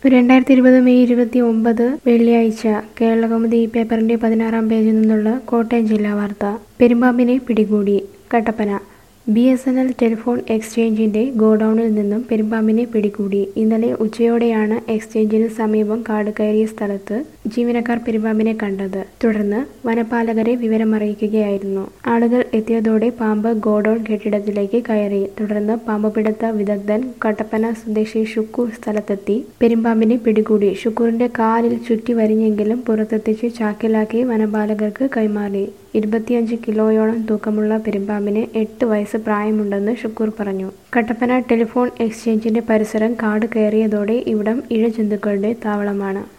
2020 May 29 വെള്ളിയാഴ്ച കേരളകൗമുദി പേപ്പറിന്റെ 16-ാം പേജിൽ നിന്നുള്ള കോട്ടയം ജില്ലാ വാർത്ത. പെരുമ്പാമ്പിനെ പിടികൂടി. കട്ടപ്പന. BSNL ടെലിഫോൺ എക്സ്ചേഞ്ചിന്റെ ഗോഡൌണിൽ നിന്നും പെരുമ്പാമ്പിനെ പിടികൂടി. ഇന്നലെ ഉച്ചയോടെയാണ് എക്സ്ചേഞ്ചിന് സമീപം കാട് കയറിയ സ്ഥലത്ത് ജീവനക്കാർ പെരുമ്പാമ്പിനെ കണ്ടത്. തുടർന്ന് വനപാലകരെ വിവരമറിയിക്കുകയായിരുന്നു. ആളുകൾ എത്തിയതോടെ പാമ്പ് ഗോഡൌൺ കെട്ടിടത്തിലേക്ക് കയറി. തുടർന്ന് പാമ്പുപിടുത്ത വിദഗ്ധൻ കട്ടപ്പന സ്വദേശി ഷുക്കൂർ സ്ഥലത്തെത്തി പെരുമ്പാമ്പിനെ പിടികൂടി. ഷുക്കൂറിന്റെ കാലിൽ ചുറ്റി വരിഞ്ഞെങ്കിലും പുറത്തെത്തിച്ച് ചാക്കിലാക്കി വനപാലകർക്ക് കൈമാറി. 25 കിലോയോളം തൂക്കമുള്ള പെരുമ്പാമ്പിന് 8 വയസ്സ് പ്രായമുണ്ടെന്ന് ഷുക്കൂർ പറഞ്ഞു. കട്ടപ്പന ടെലിഫോൺ എക്സ്ചേഞ്ചിന്റെ പരിസരം കാട് കയറിയതോടെ ഇവിടം ഇഴജന്തുക്കളുടെ താവളമാണ്.